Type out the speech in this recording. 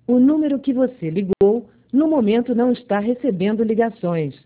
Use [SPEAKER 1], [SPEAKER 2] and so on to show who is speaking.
[SPEAKER 1] O número que você ligou, no momento não está recebendo ligações.